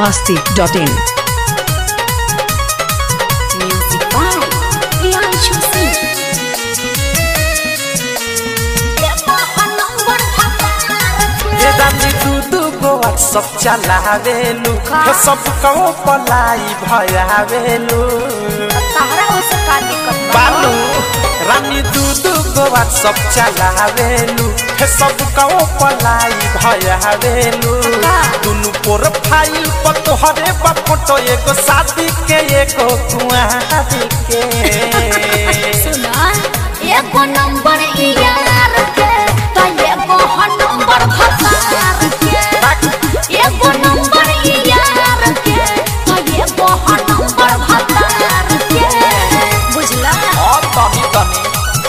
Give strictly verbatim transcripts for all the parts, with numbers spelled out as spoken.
masti dot in. Music by Priyanshu Singh. ये रानी तू दू गो व्हाट्सअप चलावेलू हे सब कहो पलाई भयावेलू तारा उसे का दिक्कत बालू रानी तू दू गो व्हाट्सअप चलावेलू हे सब कहो पलाई भयावेलू दुनु प्रोफाइल पर तोहरे बा फोटो एगो शादी के एगो कुआरी के सुना एगो नंबर यार के तो एगो नंबर भतार के एगो नंबर यार के तो एगो नंबर भतार के बुझला और तनी तनी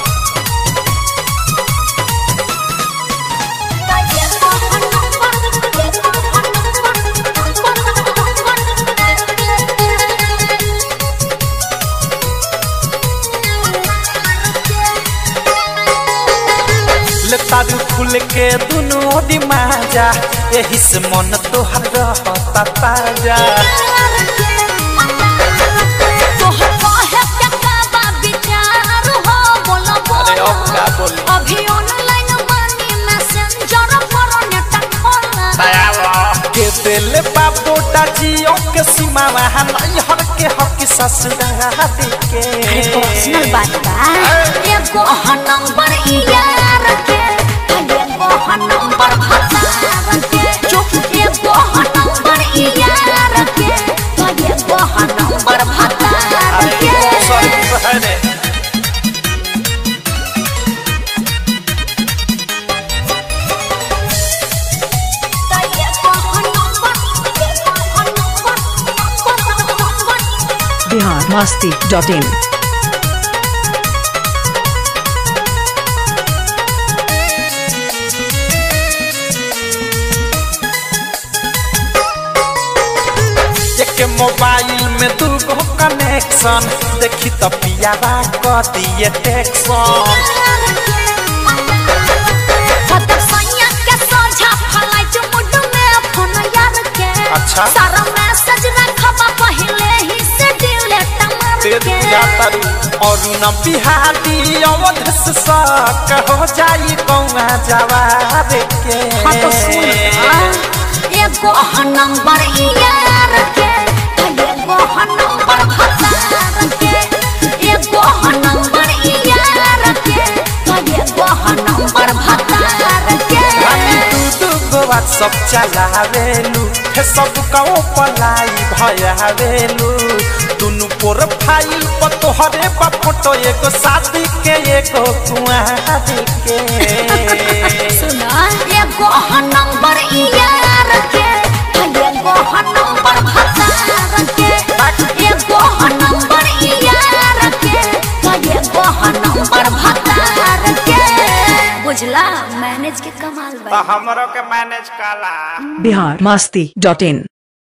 तारू फूल के दुनू दिमाजा यही से मन तोहर रहता ताजा तोहर काहे के का विचार हो बोला अरे अब का बोली अभी ऑनलाइन मानी मैसेंजर पर नेट खोला के दिल बाबोटा जियो के सीमा वहां नहीं हर के हक ससुरा के पर्सनल बात बा एगो नंबर यार के एगो नंबर भतार के चुप एगो नंबर यार के एगो नंबर भतार के अरे Bihar masti dot in. एक मोबाइल में दू गो कनेक्शन देखी तो पियावा कर दिए टेक्सन अच्छा सारा मैसेज रखबा पहले ही से डिलीट मार के तारू और न बिहारी अवध से सक हो जाई कौआ जवाब के हाँ तो सुन एगो नंबर यार के एगो नंबर भतार के एगो नंबर यार के एगो नंबर भतार के सब चलावेलू हे सब कहो पलाई भयावेलू दुनु प्रोफाइल पर तोहरे बा फोटो एगो शादी के एगो कुआरी के सुना एगो नंबर यार के एगो नंबर भतार के एगो नंबर यार के एगो नंबर भतार के बुझला मैनेज के कमाल बा हमरो के मैनेज काला Bihar masti dot in.